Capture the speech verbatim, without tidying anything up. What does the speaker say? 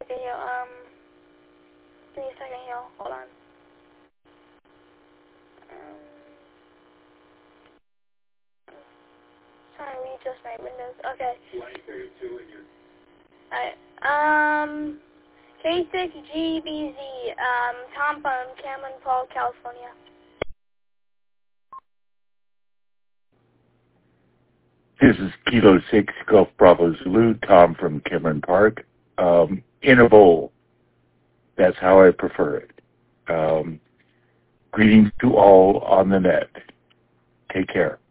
second here. Um, give me a second here. Hold on. Um, trying to readjust my windows. Okay. Alright. Um, K six G B Z. Um, Tom from Cameron Park, California. This is Kilo six Gulf Bravo Zulu, Tom from Cameron Park. Um, in a bowl. That's how I prefer it. Um, greetings to all on the net. Take care.